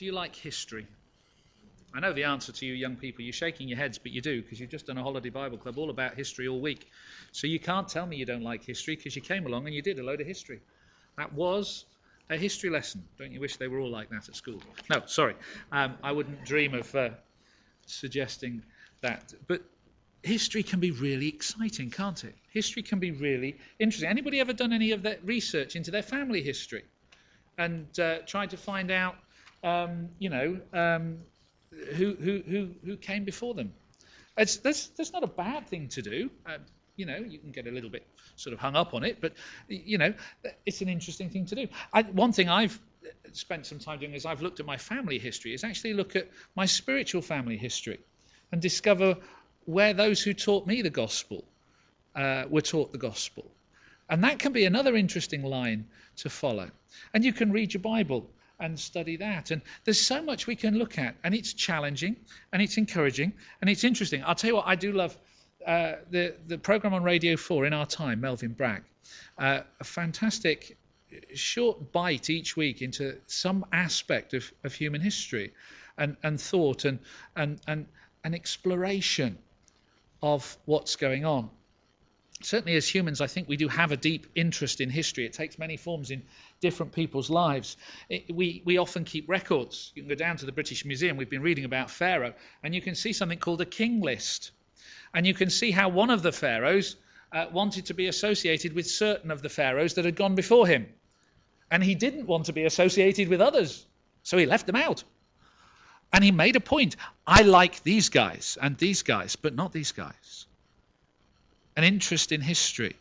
Do you like history? I know the answer to you young people. You're shaking your heads, but you do, because you've just done a holiday Bible club all about history all week. So you can't tell me you don't like history, because you came along and you did a load of history. That was a history lesson. Don't you wish they were all like that at school? No, sorry. I wouldn't dream of suggesting that. But history can be really exciting, can't it? History can be really interesting. Anybody ever done any of that research into their family history and tried to find out, who came before them? That's not a bad thing to do. You can get a little bit sort of hung up on it, but it's an interesting thing to do. One thing I've spent some time doing is I've looked at my family history, is actually look at my spiritual family history and discover where those who taught me the gospel were taught the gospel. And that can be another interesting line to follow. And you can read your Bible and study that. And there's so much we can look at, and it's challenging, and it's encouraging, and it's interesting. I'll tell you what, I do love the program on Radio 4 In Our Time, Melvin Bragg. A fantastic short bite each week into some aspect of human history and thought and exploration of what's going on. Certainly as humans, I think we do have a deep interest in history. It takes many forms in different people's lives. We often keep records. You can go down to the British Museum. We've been reading about Pharaoh, and you can see something called a king list. And you can see how one of the pharaohs wanted to be associated with certain of the pharaohs that had gone before him. And he didn't want to be associated with others, so he left them out. And he made a point. I like these guys and these guys, but not these guys. An interest in history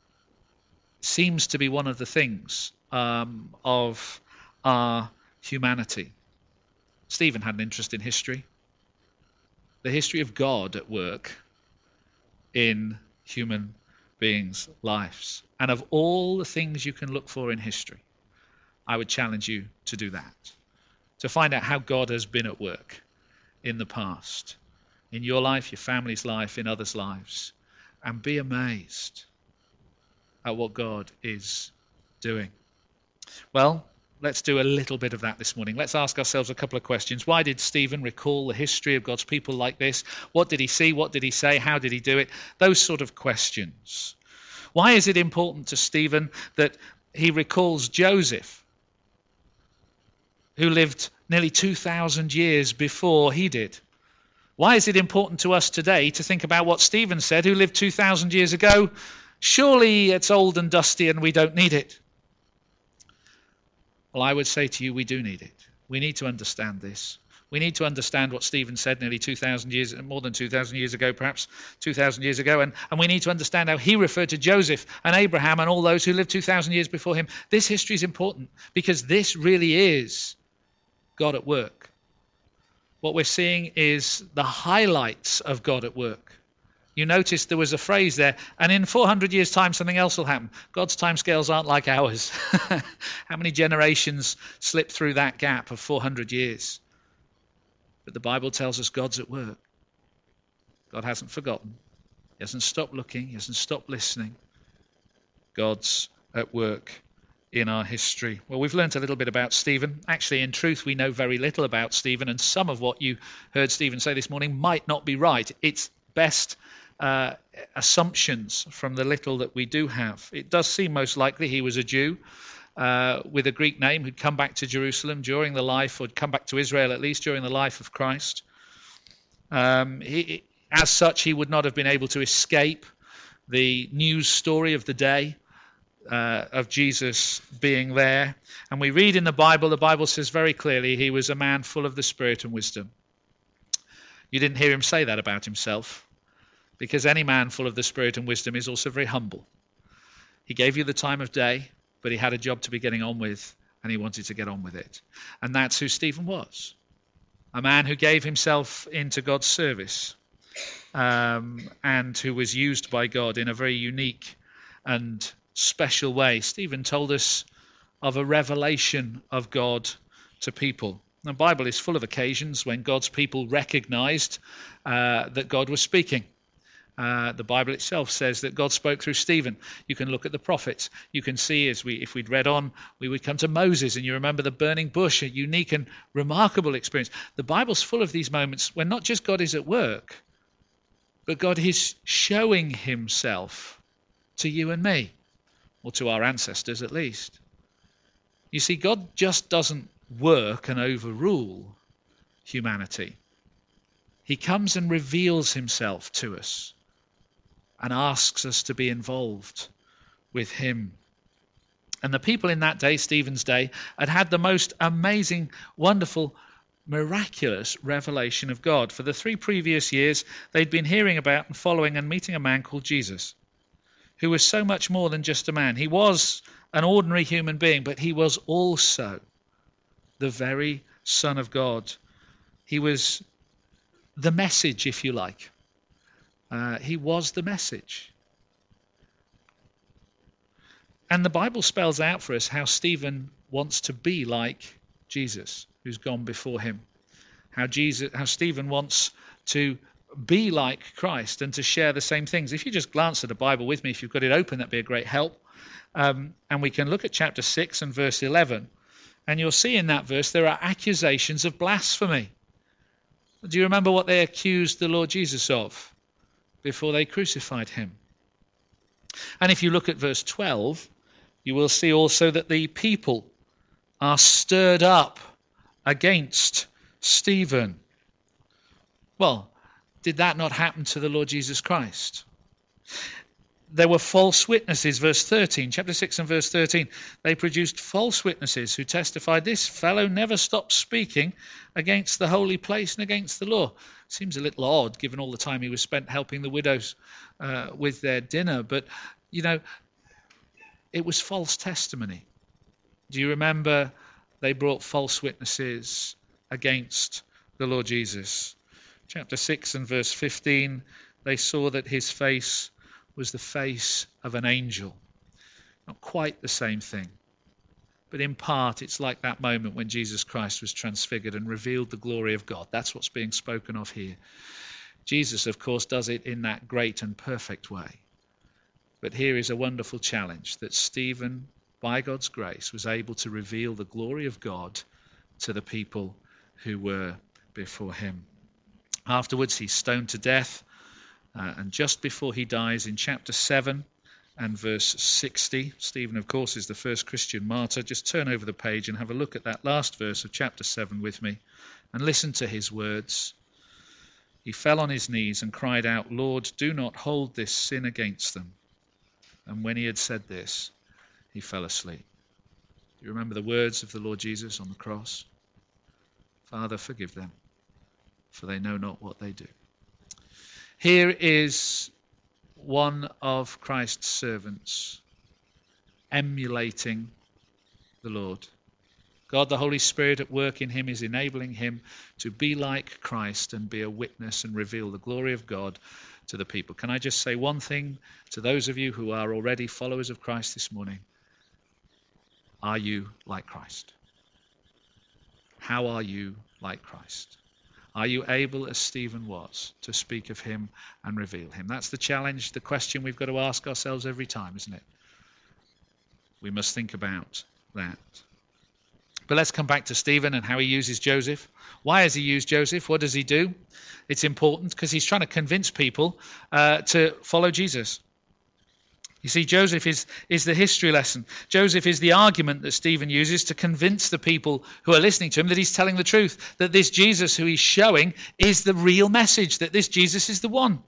seems to be one of the things of our humanity. Stephen had an interest in history. The history of God at work in human beings' lives. And of all the things you can look for in history, I would challenge you to do that. To find out how God has been at work in the past, in your life, your family's life, in others' lives. And be amazed at what God is doing. Well, let's do a little bit of that this morning. Let's ask ourselves a couple of questions. Why did Stephen recall the history of God's people like this? What did he see? What did he say? How did he do it? Those sort of questions. Why is it important to Stephen that he recalls Joseph, who lived nearly 2,000 years before he did? Why is it important to us today to think about what Stephen said, who lived 2,000 years ago? Surely it's old and dusty and we don't need it. Well, I would say to you, we do need it. We need to understand this. We need to understand what Stephen said nearly 2,000 years, more than 2,000 years ago, perhaps 2,000 years ago. And we need to understand how he referred to Joseph and Abraham and all those who lived 2,000 years before him. This history is important because this really is God at work. What we're seeing is the highlights of God at work. You notice there was a phrase there, and in 400 years' time, something else will happen. God's timescales aren't like ours. How many generations slip through that gap of 400 years? But the Bible tells us God's at work. God hasn't forgotten. He hasn't stopped looking. He hasn't stopped listening. God's at work in our history. Well, we've learned a little bit about Stephen. Actually, in truth, we know very little about Stephen, and some of what you heard Stephen say this morning might not be right. It's best assumptions from the little that we do have. It does seem most likely he was a Jew with a Greek name who'd come back to Jerusalem during the life, or come back to Israel at least during the life of Christ. As such, he would not have been able to escape the news story of the day. Of Jesus being there. And we read in the Bible says very clearly he was a man full of the Spirit and wisdom. You didn't hear him say that about himself, because any man full of the Spirit and wisdom is also very humble. He gave you the time of day, but he had a job to be getting on with, and he wanted to get on with it. And that's who Stephen was. A man who gave himself into God's service, and who was used by God in a very unique and special way. Stephen told us of a revelation of God to people. The Bible is full of occasions when God's people recognized that God was speaking. The Bible itself says that God spoke through Stephen. You can look at the prophets. You can see, if we'd read on, we would come to Moses, and you remember the burning bush, a unique and remarkable experience. The Bible's full of these moments when not just God is at work, but God is showing himself to you and me, or to our ancestors at least. You see, God just doesn't work and overrule humanity. He comes and reveals himself to us and asks us to be involved with him. And the people in that day, Stephen's day, had the most amazing, wonderful, miraculous revelation of God. For the 3 previous years, they'd been hearing about and following and meeting a man called Jesus, who was so much more than just a man. He was an ordinary human being, but he was also the very Son of God. He was the message, if you like. He was the message. And the Bible spells out for us how Stephen wants to be like Jesus, who's gone before him. How Stephen wants to be like Christ and to share the same things. If you just glance at the Bible with me, if you've got it open, that'd be a great help. And we can look at chapter 6 and verse 11. And you'll see in that verse there are accusations of blasphemy. Do you remember what they accused the Lord Jesus of before they crucified him? And if you look at verse 12, you will see also that the people are stirred up against Stephen. Well, did that not happen to the Lord Jesus Christ? There were false witnesses, verse 13, chapter 6 and verse 13. They produced false witnesses who testified, this fellow never stopped speaking against the holy place and against the law. Seems a little odd, given all the time he was spent helping the widows with their dinner. But, you know, it was false testimony. Do you remember they brought false witnesses against the Lord Jesus? Chapter 6 and verse 15, they saw that his face was the face of an angel. Not quite the same thing, but in part it's like that moment when Jesus Christ was transfigured and revealed the glory of God. That's what's being spoken of here. Jesus, of course, does it in that great and perfect way. But here is a wonderful challenge that Stephen, by God's grace, was able to reveal the glory of God to the people who were before him. Afterwards, he's stoned to death. And just before he dies, in chapter 7 and verse 60, Stephen, of course, is the first Christian martyr. Just turn over the page and have a look at that last verse of chapter 7 with me and listen to his words. He fell on his knees and cried out, Lord, do not hold this sin against them. And when he had said this, he fell asleep. Do you remember the words of the Lord Jesus on the cross? Father, forgive them, for they know not what they do. Here is one of Christ's servants emulating the Lord. God, the Holy Spirit at work in him, is enabling him to be like Christ and be a witness and reveal the glory of God to the people. Can I just say one thing to those of you who are already followers of Christ this morning? Are you like Christ? How are you like Christ? Are you able, as Stephen was, to speak of him and reveal him? That's the challenge, the question we've got to ask ourselves every time, isn't it? We must think about that. But let's come back to Stephen and how he uses Joseph. Why has he used Joseph? What does he do? It's important because he's trying to convince people to follow Jesus. You see, Joseph is the history lesson. Joseph is the argument that Stephen uses to convince the people who are listening to him that he's telling the truth, that this Jesus who he's showing is the real message, that this Jesus is the one.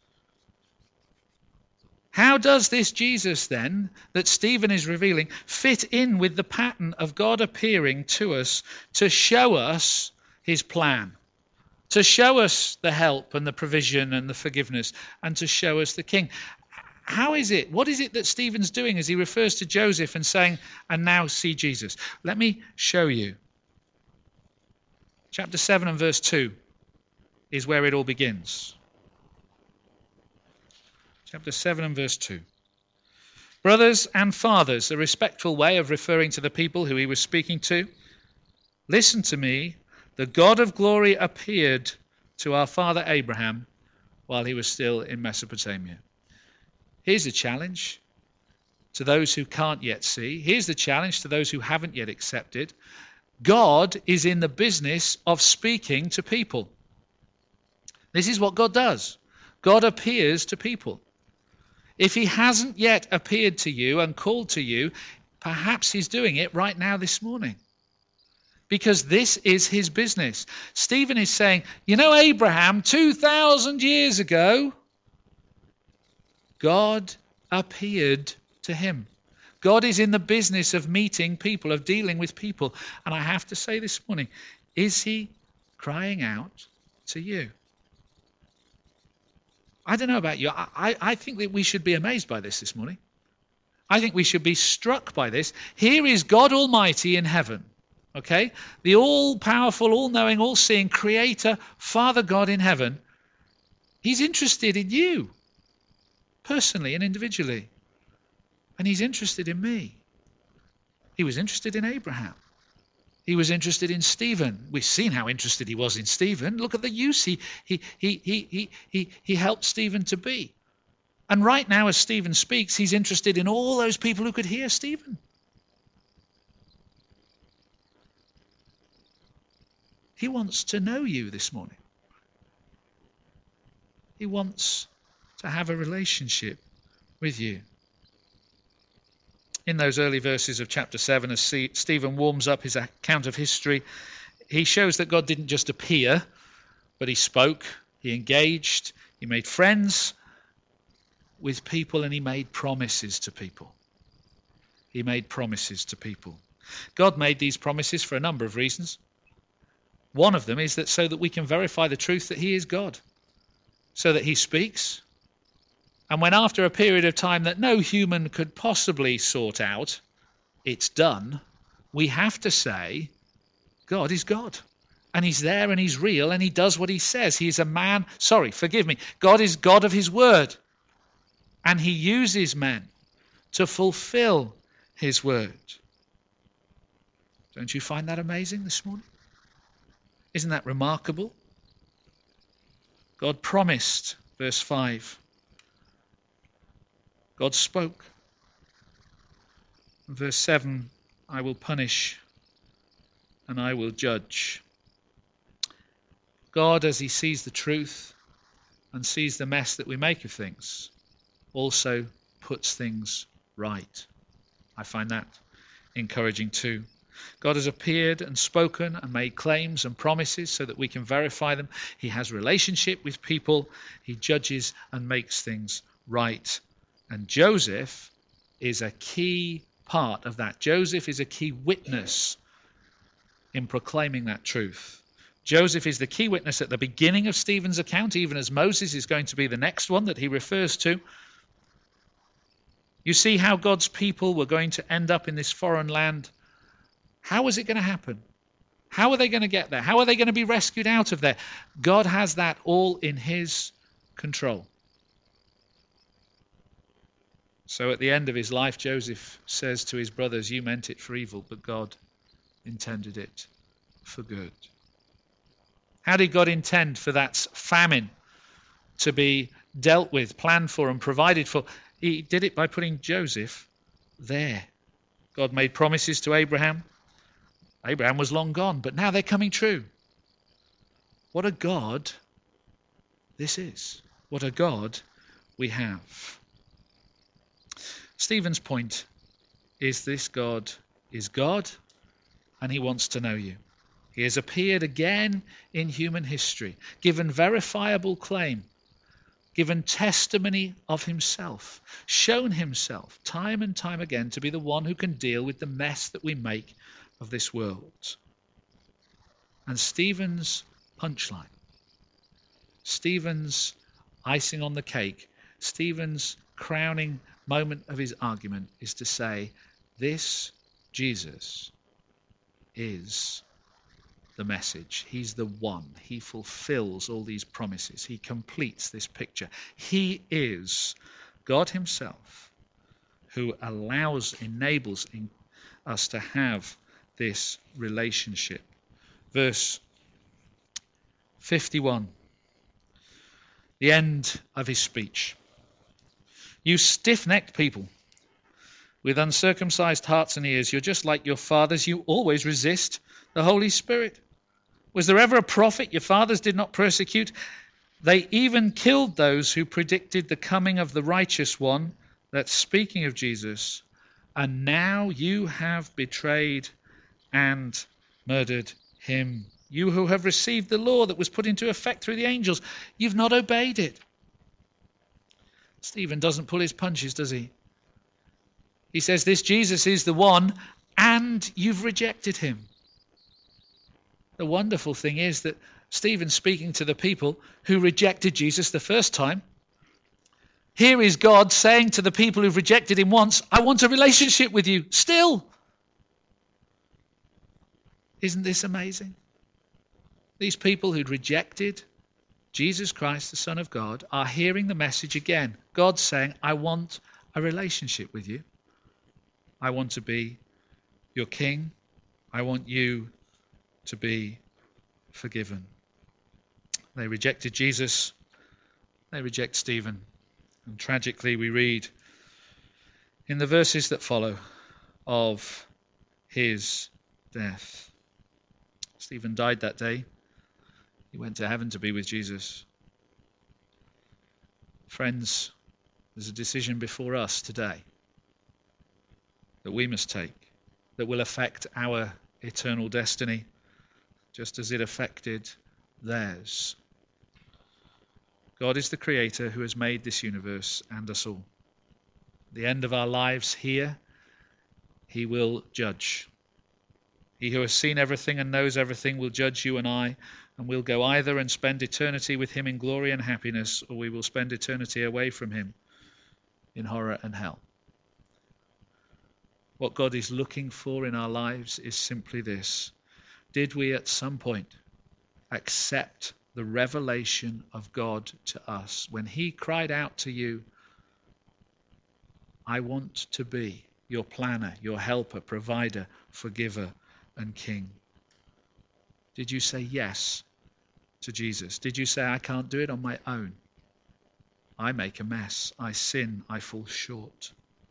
How does this Jesus then, that Stephen is revealing, fit in with the pattern of God appearing to us to show us his plan, to show us the help and the provision and the forgiveness, and to show us the King? How is it? What is it that Stephen's doing as he refers to Joseph and saying, and now see Jesus? Let me show you. Chapter 7 and verse 2 is where it all begins. Chapter 7 and verse 2. Brothers and fathers, a respectful way of referring to the people who he was speaking to. Listen to me. The God of glory appeared to our father Abraham while he was still in Mesopotamia. Here's a challenge to those who can't yet see. Here's the challenge to those who haven't yet accepted. God is in the business of speaking to people. This is what God does. God appears to people. If he hasn't yet appeared to you and called to you, perhaps he's doing it right now this morning. Because this is his business. Stephen is saying, you know, Abraham, 2,000 years ago, God appeared to him. God is in the business of meeting people, of dealing with people. And I have to say this morning, is he crying out to you? I don't know about you. I think that we should be amazed by this morning. I think we should be struck by this. Here is God Almighty in heaven. Okay? The all-powerful, all-knowing, all-seeing Creator, Father God in heaven. He's interested in you, personally and individually. And he's interested in me. He was interested in Abraham. He was interested in Stephen. We've seen how interested he was in Stephen. Look at the use he helped Stephen to be. And right now, as Stephen speaks, he's interested in all those people who could hear Stephen. He wants to know you this morning. He wants to have a relationship with you. In those early verses of chapter 7, as Stephen warms up his account of history, he shows that God didn't just appear, but he spoke, he engaged, he made friends with people, and he made promises to people. He made promises to people. God made these promises for a number of reasons. One of them is that so that we can verify the truth that he is God, so that he speaks. And when after a period of time that no human could possibly sort out, it's done, we have to say, God is God. And he's there and he's real and he does what he says. He's God is God of his word. And he uses men to fulfill his word. Don't you find that amazing this morning? Isn't that remarkable? God promised, verse 5. God spoke. Verse 7, I will punish and I will judge. God, as he sees the truth and sees the mess that we make of things, also puts things right. I find that encouraging too. God has appeared and spoken and made claims and promises so that we can verify them. He has relationship with people. He judges and makes things right. And Joseph is a key part of that. Joseph is a key witness in proclaiming that truth. Joseph is the key witness at the beginning of Stephen's account, even as Moses is going to be the next one that he refers to. You see how God's people were going to end up in this foreign land. How was it going to happen? How are they going to get there? How are they going to be rescued out of there? God has that all in his control. So at the end of his life, Joseph says to his brothers, you meant it for evil, but God intended it for good. How did God intend for that famine to be dealt with, planned for and provided for? He did it by putting Joseph there. God made promises to Abraham. Abraham was long gone, but now they're coming true. What a God this is. What a God we have. Stephen's point is this: God is God and he wants to know you. He has appeared again in human history, given verifiable claim, given testimony of himself, shown himself time and time again to be the one who can deal with the mess that we make of this world. And Stephen's punchline, Stephen's icing on the cake, Stephen's crowning moment of his argument is to say, this Jesus is the message. He's the one. He fulfills all these promises. He completes this picture. He is God himself who enables us to have this relationship. Verse 51. The end of his speech. You stiff-necked people with uncircumcised hearts and ears, you're just like your fathers. You always resist the Holy Spirit. Was there ever a prophet your fathers did not persecute? They even killed those who predicted the coming of the righteous one. That's speaking of Jesus. And now you have betrayed and murdered him. You who have received the law that was put into effect through the angels, you've not obeyed it. Stephen doesn't pull his punches, does he? He says, this Jesus is the one, and you've rejected him. The wonderful thing is that Stephen's speaking to the people who rejected Jesus the first time. Here is God saying to the people who've rejected him once, I want a relationship with you still. Isn't this amazing? These people who'd rejected Jesus Christ, the Son of God, are hearing the message again. God's saying, I want a relationship with you. I want to be your king. I want you to be forgiven. They rejected Jesus. They reject Stephen. And tragically, we read in the verses that follow of his death. Stephen died that day. He went to heaven to be with Jesus. Friends, there's a decision before us today that we must take that will affect our eternal destiny, just as it affected theirs. God is the creator who has made this universe and us all. At the end of our lives here, he will judge. He who has seen everything and knows everything will judge you and I, and we'll go either and spend eternity with him in glory and happiness, or we will spend eternity away from him in horror and hell. What God is looking for in our lives is simply this. Did we at some point accept the revelation of God to us when he cried out to you, I want to be your planner, your helper, provider, forgiver, and king? Did you say yes to Jesus? Did you say, I can't do it on my own? I make a mess. I sin. I fall short.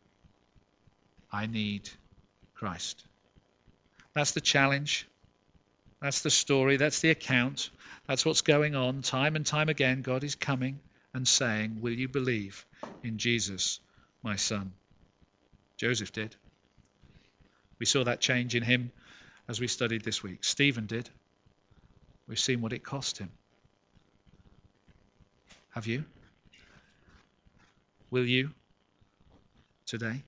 I need Christ. That's the challenge. That's the story. That's the account. That's what's going on. Time and time again, God is coming and saying, will you believe in Jesus, my son? Joseph did. We saw that change in him as we studied this week. Stephen did. We've seen what it cost him. Have you? Will you today?